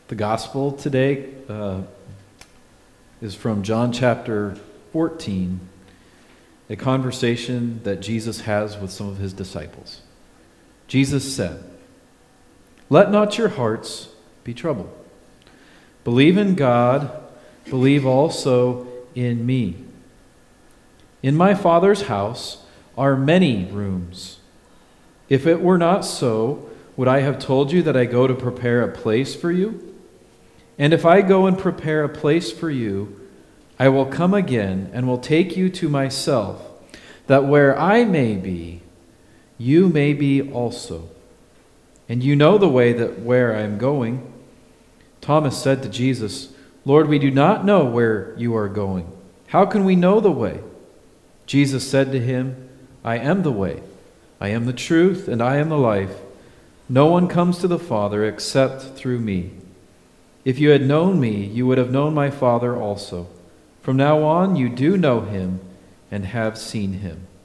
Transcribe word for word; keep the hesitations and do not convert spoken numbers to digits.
The gospel today uh, is from John chapter fourteen, a conversation that Jesus has with some of his disciples. Jesus said, "Let not your hearts be troubled. Believe in God, believe also in me. In my Father's house are many rooms. If it were not so, would I have told you that I go to prepare a place for you? And if I go and prepare a place for you, I will come again and will take you to myself, that where I may be, you may be also. And you know the way that where I am going." Thomas said to Jesus, "Lord, we do not know where you are going. How can we know the way?" Jesus said to him, "I am the way, I am the truth, and I am the life. No one comes to the Father except through me. If you had known me, you would have known my Father also. From now on, you do know him and have seen him."